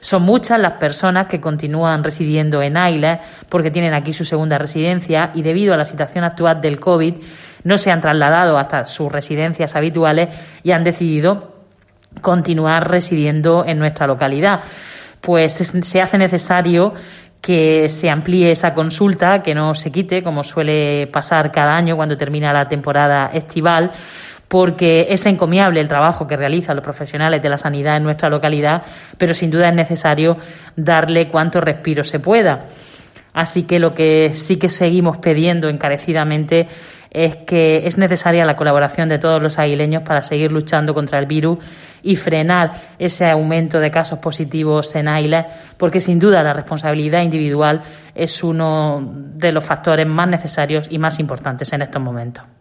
Son muchas las personas que continúan residiendo en Ailes porque tienen aquí su segunda residencia y debido a la situación actual del COVID no se han trasladado hasta sus residencias habituales y han decidido continuar residiendo en nuestra localidad. Pues se hace necesario que se amplíe esa consulta, que no se quite, como suele pasar cada año cuando termina la temporada estival, porque es encomiable el trabajo que realizan los profesionales de la sanidad en nuestra localidad, pero sin duda es necesario darle cuanto respiro se pueda. Así que lo que sí que seguimos pidiendo encarecidamente es que es necesaria la colaboración de todos los aguileños para seguir luchando contra el virus y frenar ese aumento de casos positivos en Ailes, porque sin duda la responsabilidad individual es uno de los factores más necesarios y más importantes en estos momentos.